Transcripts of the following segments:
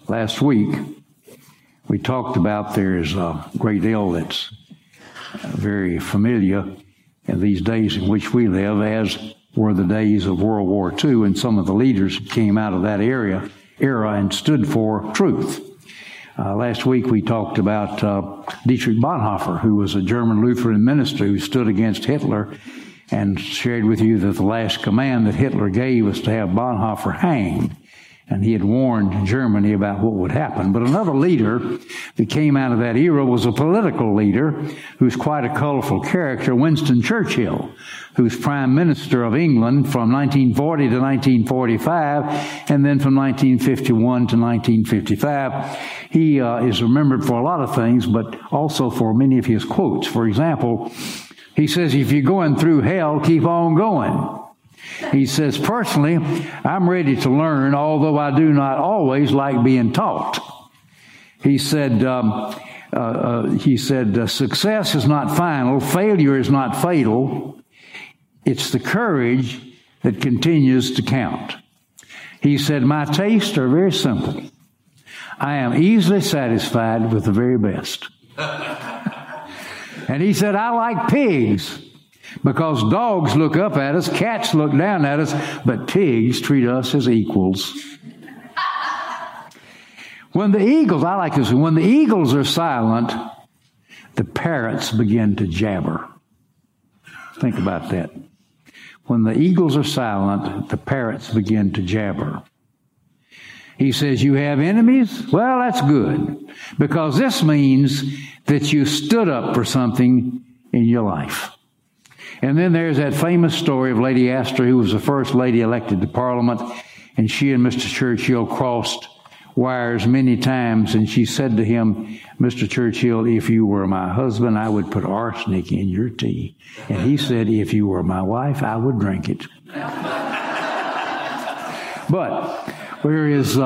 Last week, we talked about there's a great ill that's very familiar in these days in which we live, as were the days of World War II, and some of the leaders came out of that era and stood for truth. Last week we talked about Dietrich Bonhoeffer, who was a German Lutheran minister who stood against Hitler, and shared with you that the last command that Hitler gave was to have Bonhoeffer hanged. And he had warned Germany about what would happen. But another leader that came out of that era was a political leader who's quite a colorful character, Winston Churchill, who's Prime Minister of England from 1940 to 1945, and then from 1951 to 1955. He is remembered for a lot of things, but also for many of his quotes. For example, he says, "If you're going through hell, keep on going." He says, "Personally, I'm ready to learn, although I do not always like being taught." He said, "Success is not final. Failure is not fatal. It's the courage that continues to count." He said, "My tastes are very simple. I am easily satisfied with the very best." And he said, "I like pigs. Because dogs look up at us, cats look down at us, but pigs treat us as equals." When the eagles are silent, the parrots begin to jabber. Think about that. When the eagles are silent, the parrots begin to jabber. He says, "You have enemies? Well, that's good, because this means that you stood up for something in your life." And then there's that famous story of Lady Astor, who was the first lady elected to Parliament, and she and Mr. Churchill crossed wires many times, and she said to him, "Mr. Churchill, if you were my husband, I would put arsenic in your tea." And he said, "If you were my wife, I would drink it." But there is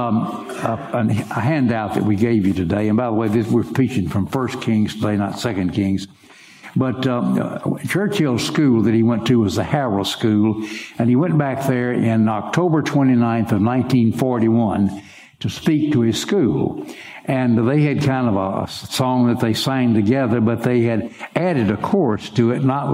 a handout that we gave you today, and by the way, we're preaching from 1 Kings today, not 2 Kings. But Churchill's school that he went to was the Harrow School, and he went back there in October 29th of 1941 to speak to his school. And they had kind of a song that they sang together, but they had added a chorus to it, not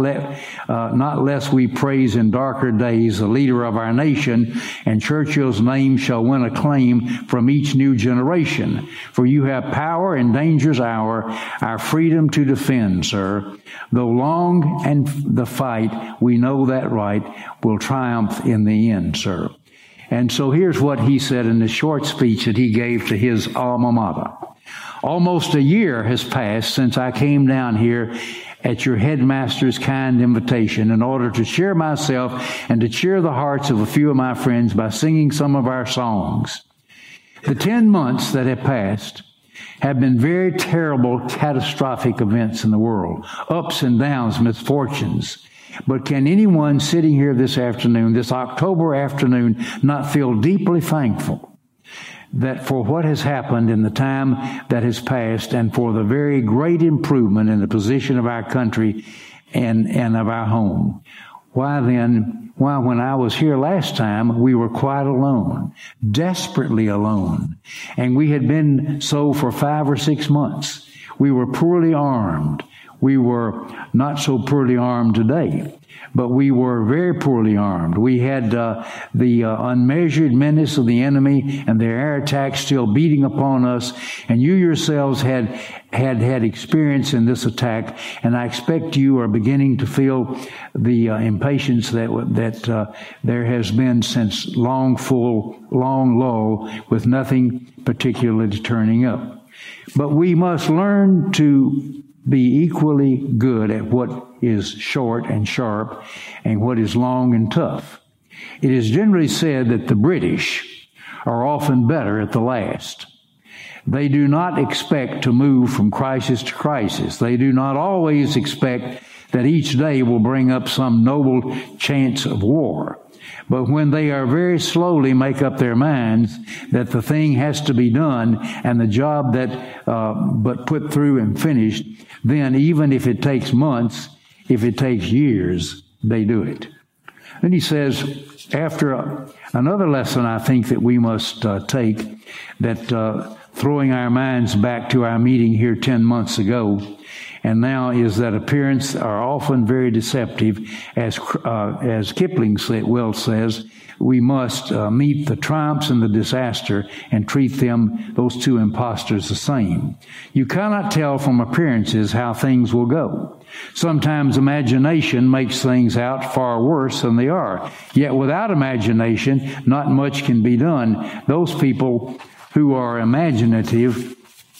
lest we praise in darker days the leader of our nation, and Churchill's name shall win acclaim from each new generation. For you have power in danger's hour, our freedom to defend, sir. Though long and the fight, we know that right will triumph in the end, sir. And so here's what he said in the short speech that he gave to his alma mater. "Almost a year has passed since I came down here at your headmaster's kind invitation in order to cheer myself and to cheer the hearts of a few of my friends by singing some of our songs. The 10 months that have passed have been very terrible, catastrophic events in the world. Ups and downs, misfortunes. But can anyone sitting here this afternoon, this October afternoon, not feel deeply thankful that for what has happened in the time that has passed and for the very great improvement in the position of our country and of our home? Why when I was here last time, we were quite alone, desperately alone, and we had been so for 5 or 6 months. We were poorly armed. We were not so poorly armed today, but we were very poorly armed. We had the unmeasured menace of the enemy and their air attacks still beating upon us, and you yourselves had experience in this attack, and I expect you are beginning to feel the impatience that there has been since long lull with nothing particularly turning up. But we must learn to be equally good at what is short and sharp and what is long and tough. It is generally said that the British are often better at the last. They do not expect to move from crisis to crisis. They do not always expect that each day will bring up some noble chance of war. But when they are very slowly make up their minds that the thing has to be done and the job but put through and finished, then even if it takes months, if it takes years, they do it. Then he says, after Another lesson I think that we must take, that throwing our minds back to our meeting here 10 months ago, and now, is that appearances are often very deceptive. As Kipling well says, we must meet the triumphs and the disaster and treat them, those two impostors, the same. You cannot tell from appearances how things will go. Sometimes imagination makes things out far worse than they are. Yet without imagination, not much can be done. Those people who are imaginative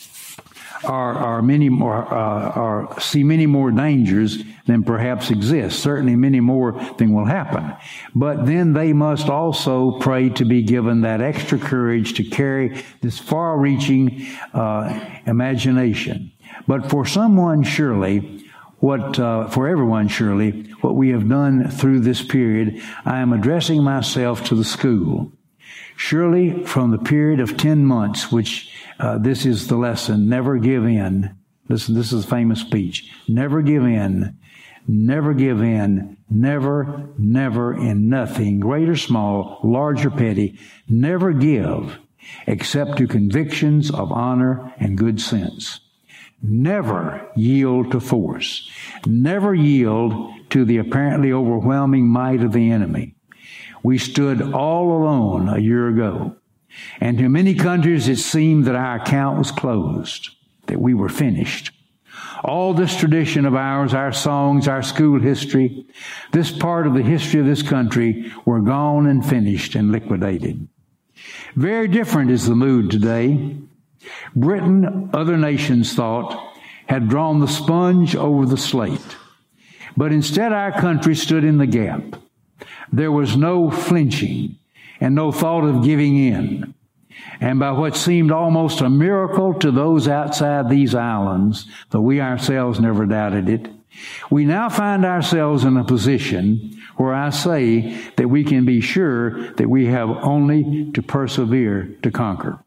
see many more dangers than perhaps exist. Certainly many more than will happen. But then they must also pray to be given that extra courage to carry this far-reaching imagination. But for someone, surely, for everyone, surely, what we have done through this period, I am addressing myself to the school. Surely, from the period of 10 months, which this is the lesson, never give in. Listen, this is a famous speech. Never give in. Never give in. Never, never in nothing, great or small, large or petty. Never give except to convictions of honor and good sense. Never yield to force. Never yield to the apparently overwhelming might of the enemy. We stood all alone a year ago, and to many countries it seemed that our account was closed, that we were finished. All this tradition of ours, our songs, our school history, this part of the history of this country were gone and finished and liquidated. Very different is the mood today. Britain, other nations thought, had drawn the sponge over the slate. But instead our country stood in the gap. There was no flinching and no thought of giving in. And by what seemed almost a miracle to those outside these islands, though we ourselves never doubted it, we now find ourselves in a position where I say that we can be sure that we have only to persevere to conquer.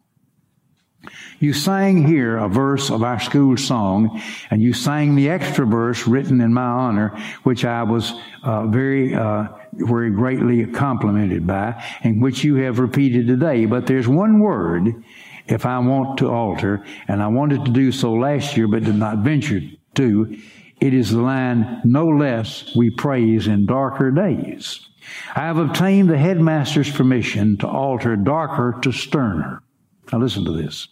You sang here a verse of our school song, and you sang the extra verse written in my honor, which I was very greatly complimented by, and which you have repeated today. But there's one word, if I want to alter, and I wanted to do so last year, but did not venture to. It is the line, "No less we praise in darker days." I have obtained the headmaster's permission to alter darker to sterner. Now listen to this.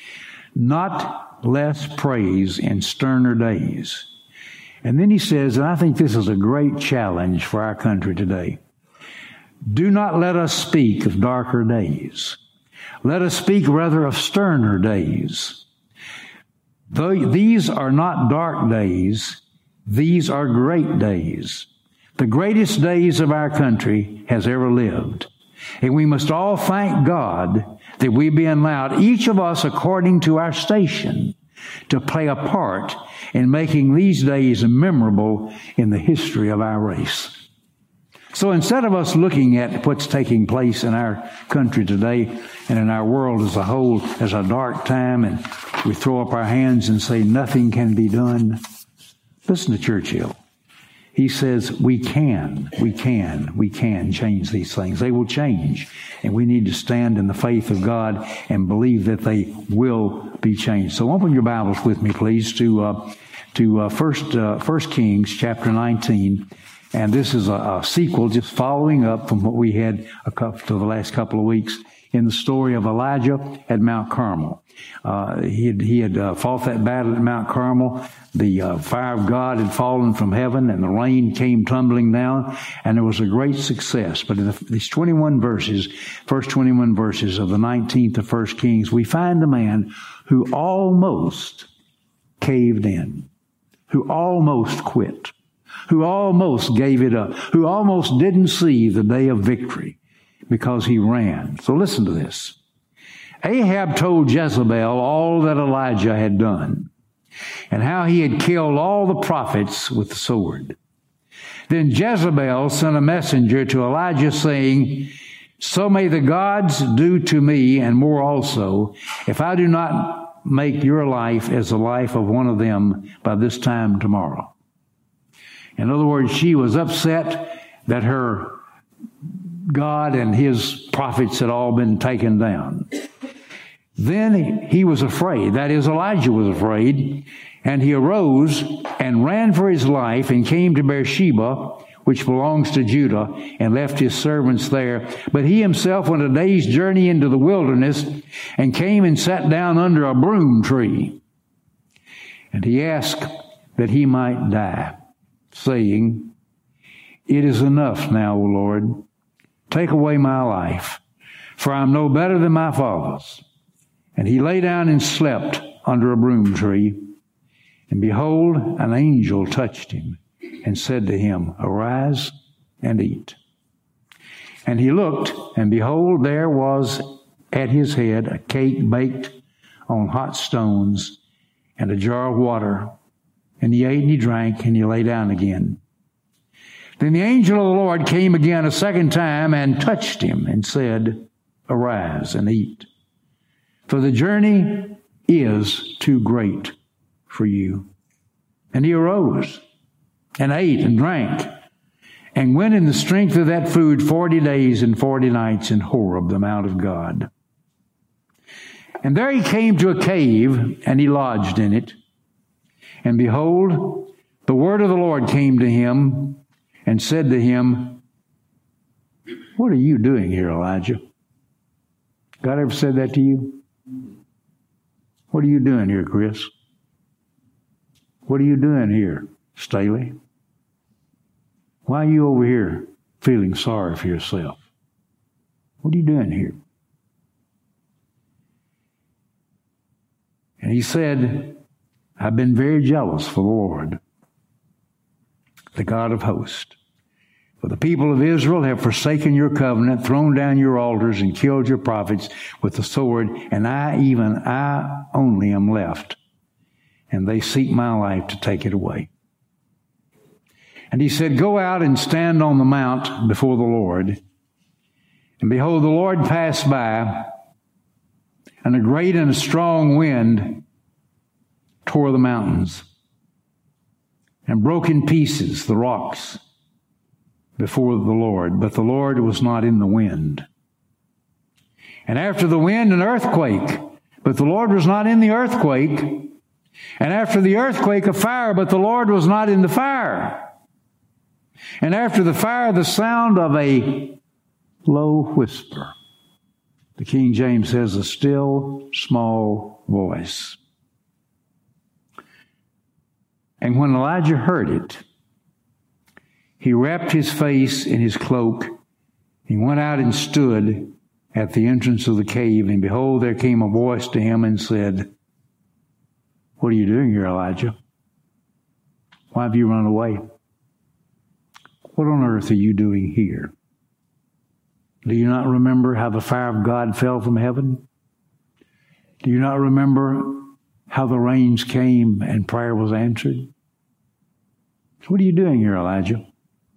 Not less praise in sterner days. And then he says, and I think this is a great challenge for our country today, do not let us speak of darker days. Let us speak rather of sterner days. Though these are not dark days, these are great days. The greatest days of our country has ever lived. And we must all thank God that we be allowed, each of us according to our station, to play a part in making these days memorable in the history of our race. So instead of us looking at what's taking place in our country today and in our world as a whole as a dark time, and we throw up our hands and say nothing can be done, listen to Churchill. He says, we can change these things. They will change. And we need to stand in the faith of God and believe that they will be changed. So open your Bibles with me, please, to First Kings chapter 19. And this is a sequel, just following up from what we had to the last couple of weeks in the story of Elijah at Mount Carmel. He had fought that battle at Mount Carmel. The fire of God had fallen from heaven, and the rain came tumbling down, and there was a great success. But in these 21 verses, first 21 verses of the 19th of 1 Kings, we find a man who almost caved in, who almost quit, who almost gave it up, who almost didn't see the day of victory because he ran. So listen to this. Ahab told Jezebel all that Elijah had done, and how he had killed all the prophets with the sword. Then Jezebel sent a messenger to Elijah saying, so may the gods do to me and more also, if I do not make your life as the life of one of them by this time tomorrow. In other words, she was upset that her God and his prophets had all been taken down. Then he was afraid. That is, Elijah was afraid. And he arose and ran for his life and came to Beersheba, which belongs to Judah, and left his servants there. But he himself went a day's journey into the wilderness and came and sat down under a broom tree. And he asked that he might die, saying, "It is enough now, O Lord. Take away my life, for I am no better than my fathers." And he lay down and slept under a broom tree. And behold, an angel touched him and said to him, "Arise and eat." And he looked, and behold, there was at his head a cake baked on hot stones and a jar of water. And he ate and he drank, and he lay down again. Then the angel of the Lord came again a second time and touched him and said, "Arise and eat, for the journey is too great for you." And he arose and ate and drank and went in the strength of that food 40 days and 40 nights in Horeb, the mount of God. And there he came to a cave, and he lodged in it. And behold, the word of the Lord came to him and said to him, "What are you doing here, Elijah?" God ever said that to you? What are you doing here, Chris? What are you doing here, Staley? Why are you over here feeling sorry for yourself? What are you doing here? And he said, "I've been very jealous for the Lord, the God of hosts. For the people of Israel have forsaken your covenant, thrown down your altars, and killed your prophets with the sword, and I only am left, and they seek my life to take it away." And he said, "Go out and stand on the mount before the Lord." And behold, the Lord passed by, and a great and a strong wind tore the mountains and broke in pieces the rocks before the Lord. But the Lord was not in the wind. And after the wind, an earthquake. But the Lord was not in the earthquake. And after the earthquake, a fire. But the Lord was not in the fire. And after the fire, the sound of a low whisper. The King James says, a still, small voice. And when Elijah heard it, he wrapped his face in his cloak. He went out and stood at the entrance of the cave. And behold, there came a voice to him and said, "What are you doing here, Elijah? Why have you run away? What on earth are you doing here? Do you not remember how the fire of God fell from heaven? Do you not remember how the rains came and prayer was answered? So what are you doing here, Elijah?"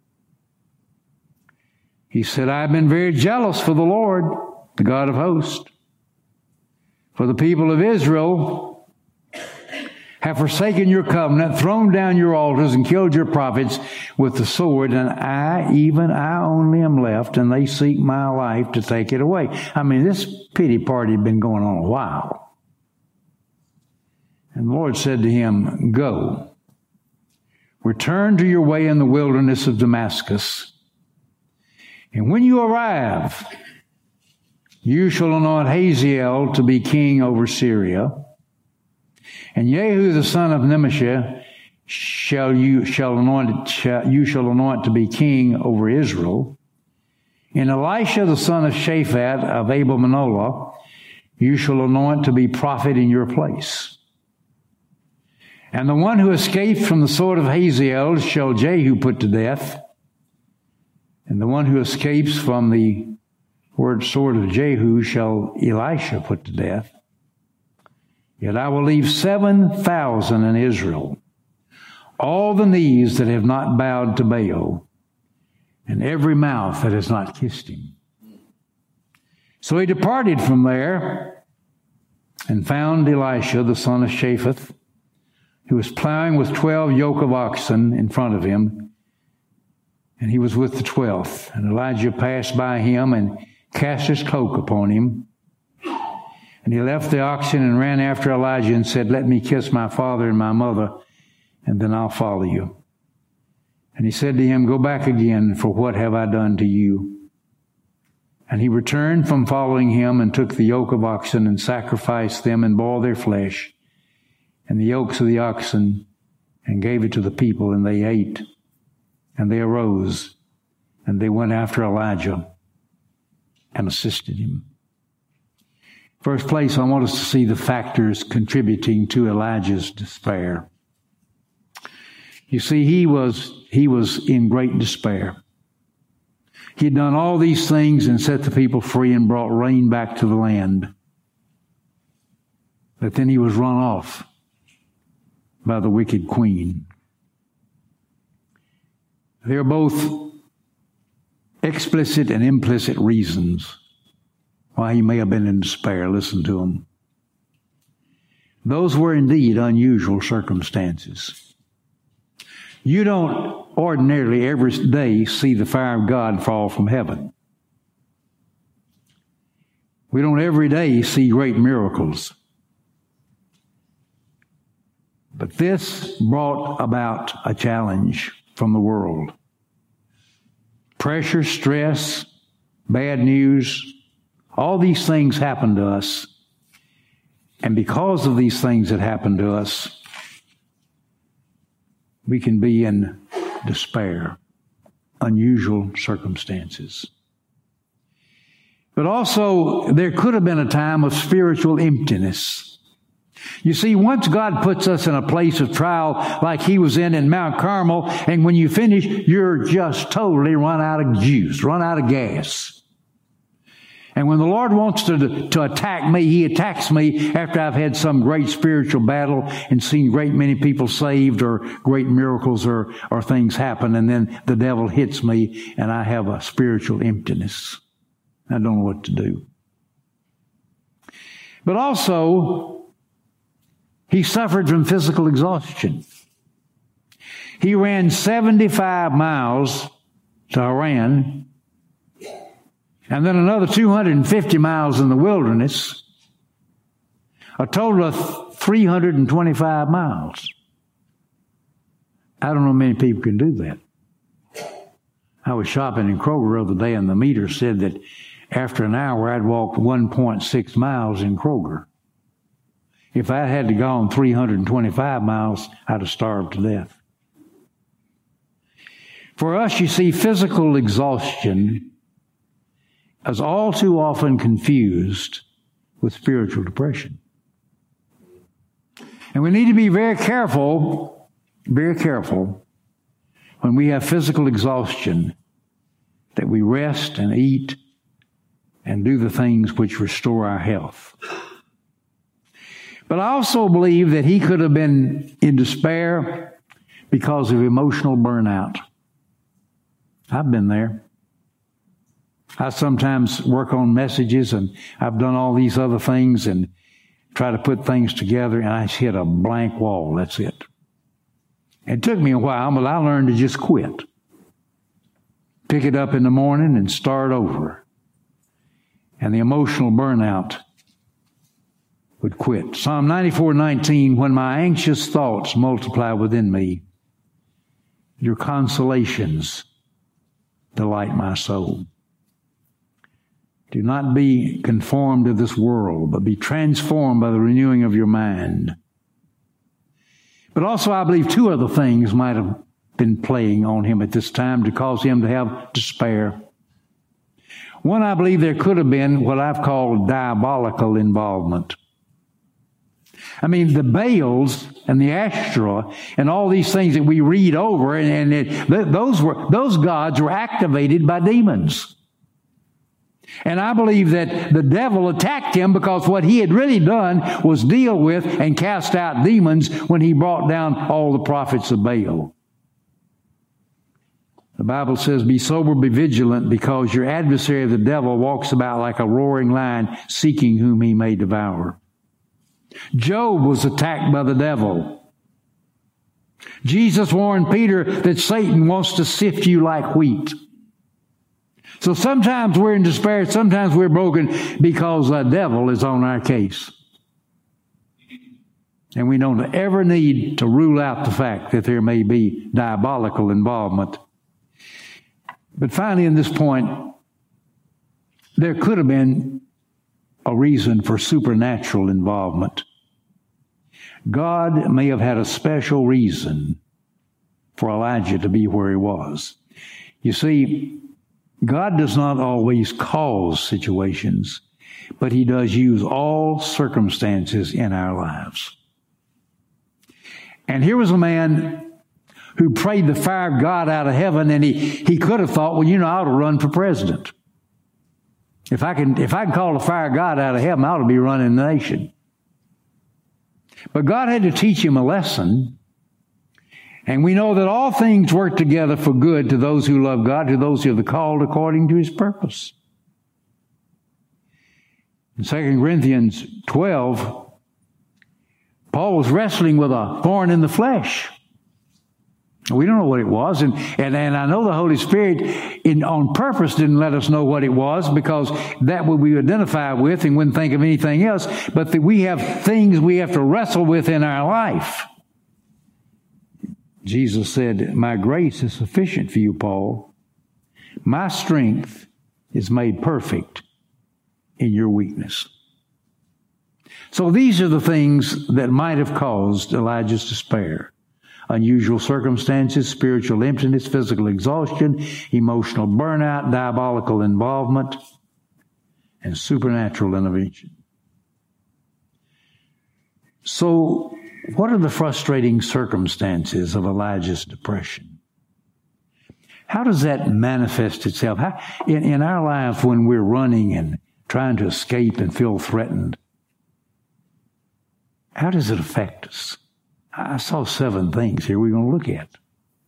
He said, "I've been very jealous for the Lord, the God of hosts. For the people of Israel have forsaken your covenant, thrown down your altars, and killed your prophets with the sword, and I only am left, and they seek my life to take it away." I mean, this pity party had been going on a while. And the Lord said to him, "Go, return to your way in the wilderness of Damascus. And when you arrive, you shall anoint Hazael to be king over Syria. And Jehu the son of Nimshi you shall anoint to be king over Israel. And Elisha the son of Shaphat of Abel-Meholah you shall anoint to be prophet in your place. And the one who escaped from the sword of Hazael shall Jehu put to death. And the one who escapes from the sword of Jehu shall Elisha put to death. Yet I will leave 7,000 in Israel, all the knees that have not bowed to Baal, and every mouth that has not kissed him." So he departed from there and found Elisha, the son of Shaphat, who was plowing with 12 yoke of oxen in front of him. And he was with the 12th. And Elijah passed by him and cast his cloak upon him. And he left the oxen and ran after Elijah and said, "Let me kiss my father and my mother, and then I'll follow you." And he said to him, "Go back again, for what have I done to you?" And he returned from following him and took the yoke of oxen and sacrificed them and boiled their flesh and the yokes of the oxen and gave it to the people, and they ate. And they arose and they went after Elijah and assisted him. First place, I want us to see the factors contributing to Elijah's despair. You see, he was in great despair. He had done all these things and set the people free and brought rain back to the land. But then he was run off by the wicked queen. There are both explicit and implicit reasons why he may have been in despair. Listen to them. Those were indeed unusual circumstances. You don't ordinarily every day see the fire of God fall from heaven. We don't every day see great miracles. But this brought about a challenge from the world. Pressure, stress, bad news, all these things happen to us. And because of these things that happen to us, we can be in despair, unusual circumstances. But also, there could have been a time of spiritual emptiness. You see, once God puts us in a place of trial like he was in Mount Carmel, and when you finish, you're just totally run out of juice, run out of gas. And when the Lord wants to attack me, he attacks me after I've had some great spiritual battle and seen great many people saved or great miracles or things happen. And then the devil hits me and I have a spiritual emptiness. I don't know what to do. But also, he suffered from physical exhaustion. He ran 75 miles to Haran, and then another 250 miles in the wilderness, a total of 325 miles. I don't know many people can do that. I was shopping in Kroger the other day, and the meter said that after an hour, I'd walked 1.6 miles in Kroger. If I had to go on 325 miles, I'd have starved to death. For us, you see, physical exhaustion is all too often confused with spiritual depression. And we need to be very careful when we have physical exhaustion that we rest and eat and do the things which restore our health. But I also believe that he could have been in despair because of emotional burnout. I've been there. I sometimes work on messages, and I've done all these other things and try to put things together, and I hit a blank wall. That's it. It took me a while, but I learned to just quit. Pick it up in the morning and start over. And the emotional burnout would quit. Psalm 94:19, when my anxious thoughts multiply within me, your consolations delight my soul. Do not be conformed to this world, but be transformed by the renewing of your mind. But also, I believe two other things might have been playing on him at this time to cause him to have despair. One, I believe there could have been what I've called diabolical involvement. I mean, the Baals and the Ashtoreth and all these things that we read over, those gods were activated by demons. And I believe that the devil attacked him because what he had really done was deal with and cast out demons when he brought down all the prophets of Baal. The Bible says, be sober, be vigilant, because your adversary, the devil, walks about like a roaring lion, seeking whom he may devour. Job was attacked by the devil. Jesus warned Peter that Satan wants to sift you like wheat. So sometimes we're in despair, sometimes we're broken because the devil is on our case. And we don't ever need to rule out the fact that there may be diabolical involvement. But finally, in this point, there could have been a reason for supernatural involvement. God may have had a special reason for Elijah to be where he was. You see, God does not always cause situations, but He does use all circumstances in our lives. And here was a man who prayed the fire of God out of heaven, and he could have thought, well, I ought to run for president. If I can call the fire of God out of heaven, I ought to be running the nation. But God had to teach him a lesson. And we know that all things work together for good to those who love God, to those who are called according to His purpose. In 2 Corinthians 12, Paul was wrestling with a thorn in the flesh. We don't know what it was. And I know the Holy Spirit on purpose didn't let us know what it was, because that would we identify with and wouldn't think of anything else. But that we have things we have to wrestle with in our life. Jesus said, my grace is sufficient for you, Paul. My strength is made perfect in your weakness. So these are the things that might have caused Elijah's despair. Unusual circumstances, spiritual emptiness, physical exhaustion, emotional burnout, diabolical involvement, and supernatural intervention. So, what are the frustrating circumstances of Elijah's depression? How does that manifest itself? In our life, when we're running and trying to escape and feel threatened, how does it affect us? I saw 7 things here we're going to look at.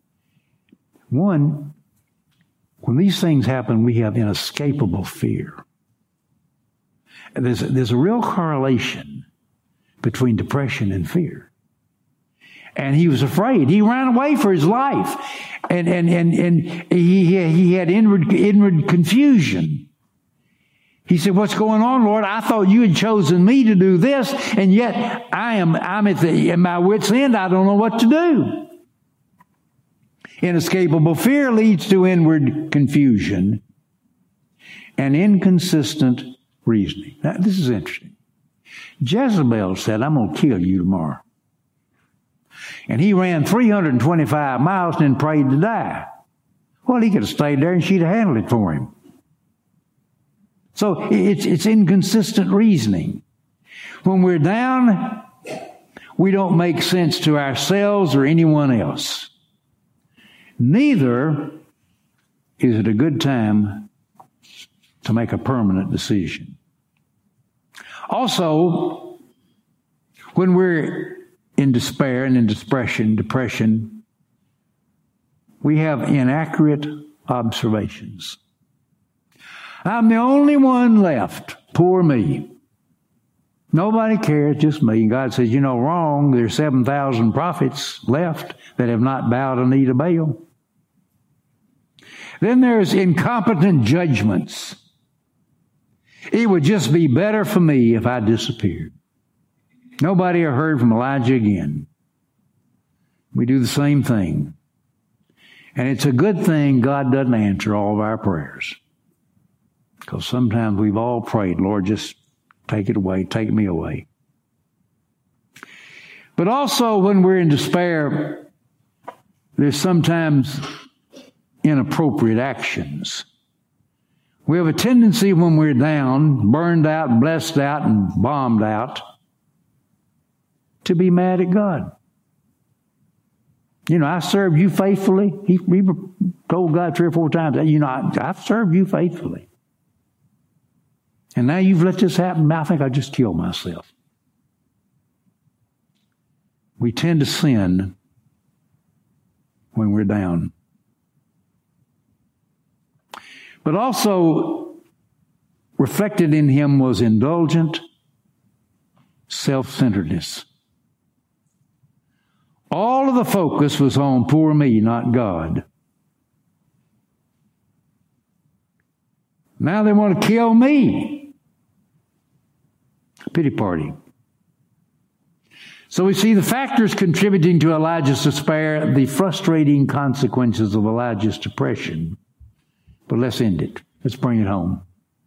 1, when these things happen, we have inescapable fear. There's a real correlation between depression and fear. And he was afraid. He ran away for his life. And he had inward confusion. He said, what's going on, Lord? I thought you had chosen me to do this, and yet I'm at my wit's end. I don't know what to do. Inescapable fear leads to inward confusion and inconsistent reasoning. Now, this is interesting. Jezebel said, I'm going to kill you tomorrow. And he ran 325 miles and then prayed to die. Well, he could have stayed there and she'd have handled it for him. So it's inconsistent reasoning. When we're down, we don't make sense to ourselves or anyone else. Neither is it a good time to make a permanent decision. Also, when we're in despair and in depression, we have inaccurate observations. I'm the only one left. Poor me. Nobody cares, just me. And God says, wrong. There's 7,000 prophets left that have not bowed a knee to Baal. Then there's incompetent judgments. It would just be better for me if I disappeared. Nobody ever heard from Elijah again. We do the same thing. And it's a good thing God doesn't answer all of our prayers. Because sometimes we've all prayed, Lord, just take it away, take me away. But also when we're in despair, there's sometimes inappropriate actions. We have a tendency when we're down, burned out, blessed out, and bombed out, to be mad at God. I served you faithfully. He told God 3 or 4 times, I've served you faithfully. And now you've let this happen. I think I'll just kill myself. We tend to sin when we're down. But also reflected in him was indulgent self-centeredness. All of the focus was on poor me, not God. Now they want to kill me. Pity party. So we see the factors contributing to Elijah's despair, the frustrating consequences of Elijah's depression. But let's end it. Let's bring it home.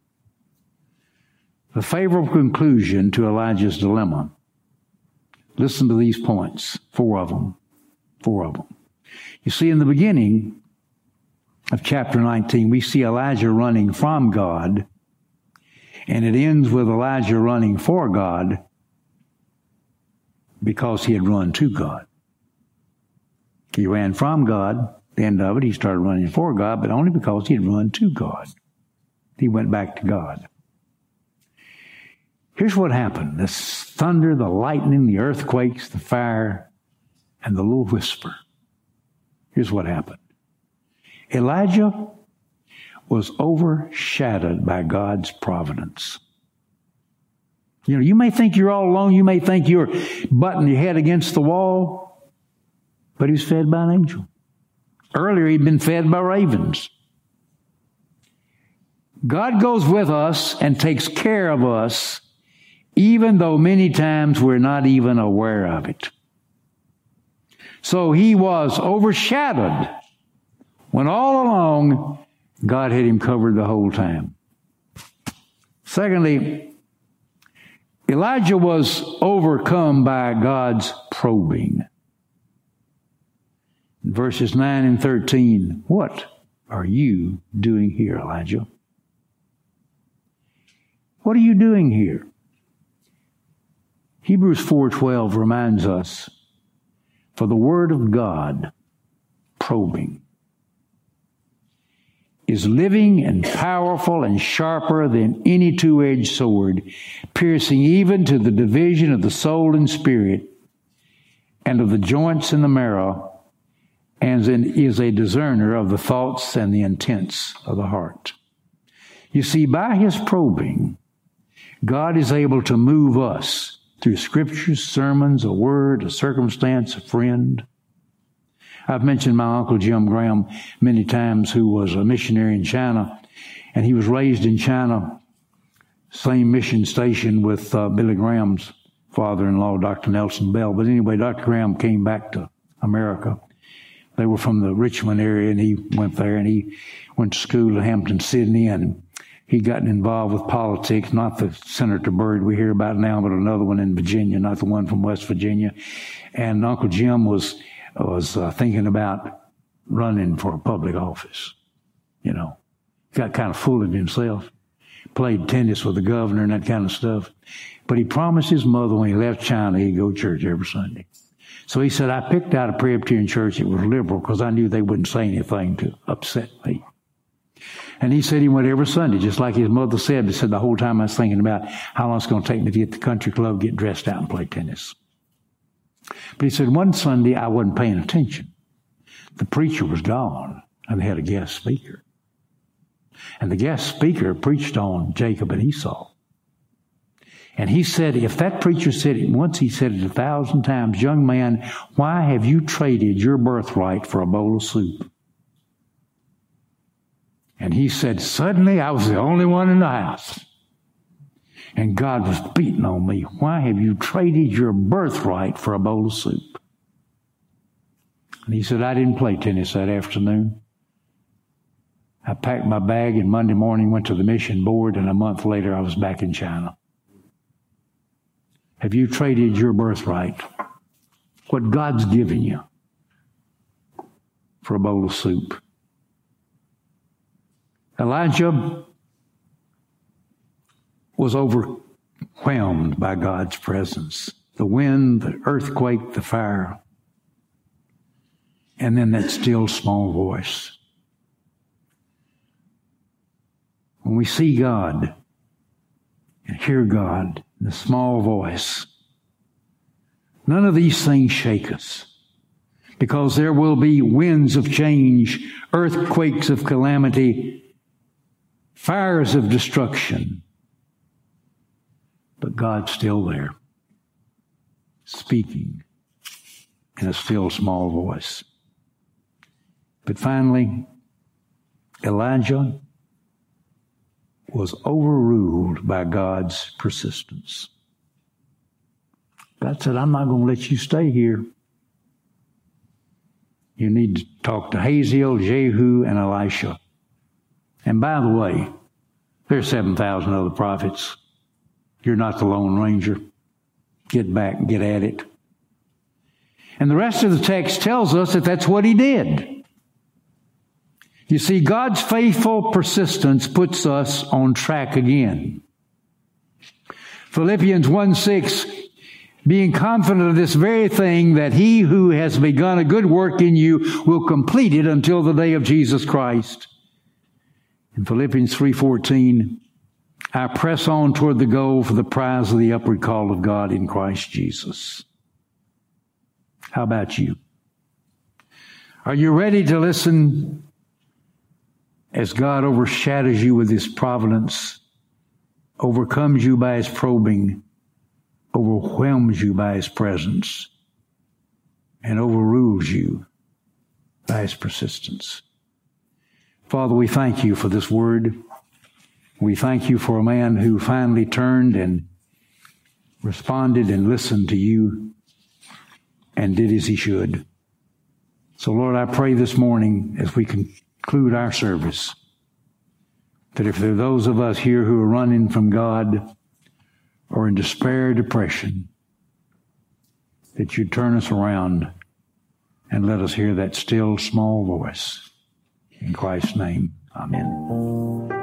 The favorable conclusion to Elijah's dilemma. Listen to these points. 4 of them. You see, in the beginning of chapter 19, we see Elijah running from God, and it ends with Elijah running for God because he had run to God. He ran from God. At the end of it, he started running for God, but only because he had run to God. He went back to God. Here's what happened. The thunder, the lightning, the earthquakes, the fire, and the little whisper. Here's what happened. Elijah was overshadowed by God's providence. You know, you may think you're all alone. You may think you're butting your head against the wall, but he was fed by an angel. Earlier, he'd been fed by ravens. God goes with us and takes care of us, even though many times we're not even aware of it. So he was overshadowed when all along God had him covered the whole time. Secondly, Elijah was overcome by God's probing. In verses 9 and 13, what are you doing here, Elijah? What are you doing here? Hebrews 4:12 reminds us, for the word of God, probing, is living and powerful and sharper than any two-edged sword, piercing even to the division of the soul and spirit, and of the joints and the marrow, and is a discerner of the thoughts and the intents of the heart. You see, by his probing, God is able to move us through scriptures, sermons, a word, a circumstance, a friend. I've mentioned my Uncle Jim Graham many times, who was a missionary in China, and he was raised in China, same mission station with Billy Graham's father-in-law, Dr. Nelson Bell. But anyway, Dr. Graham came back to America. They were from the Richmond area, and he went there, and he went to school at Hampton, Sydney, and he gotten involved with politics, not the Senator Byrd we hear about now, but another one in Virginia, not the one from West Virginia. And Uncle Jim was thinking about running for a public office. You know, got kind of full of himself. Played tennis with the governor and that kind of stuff. But he promised his mother when he left China he'd go to church every Sunday. So he said, I picked out a Presbyterian church that was liberal because I knew they wouldn't say anything to upset me. And he said he went every Sunday, just like his mother said. He said the whole time I was thinking about how long it's going to take me to get to the country club, get dressed out and play tennis. But he said one Sunday I wasn't paying attention. The preacher was gone and they had a guest speaker. And the guest speaker preached on Jacob and Esau. And he said, if that preacher said it once, he said it 1,000 times, young man, why have you traded your birthright for a bowl of soup? And he said, suddenly I was the only one in the house. And God was beating on me. Why have you traded your birthright for a bowl of soup? And he said, I didn't play tennis that afternoon. I packed my bag and Monday morning went to the mission board, and a month later I was back in China. Have you traded your birthright, what God's given you, for a bowl of soup? Elijah was overwhelmed by God's presence. The wind, the earthquake, the fire, and then that still small voice. When we see God and hear God in the small voice, none of these things shake us, because there will be winds of change, earthquakes of calamity, fires of destruction. But God's still there, speaking, in a still small voice. But finally, Elijah was overruled by God's persistence. God said, I'm not going to let you stay here. You need to talk to Hazael, Jehu, and Elisha. And by the way, there's 7,000 other prophets. You're not the Lone Ranger. Get back and get at it. And the rest of the text tells us that that's what he did. You see, God's faithful persistence puts us on track again. Philippians 1:6, being confident of this very thing, that he who has begun a good work in you will complete it until the day of Jesus Christ. In Philippians 3:14, I press on toward the goal for the prize of the upward call of God in Christ Jesus. How about you? Are you ready to listen as God overshadows you with His providence, overcomes you by His probing, overwhelms you by His presence, and overrules you by His persistence? Father, we thank you for this word. We thank you for a man who finally turned and responded and listened to you and did as he should. So, Lord, I pray this morning as we conclude our service that if there are those of us here who are running from God or in despair or depression, that you'd turn us around and let us hear that still small voice. In Christ's name, amen.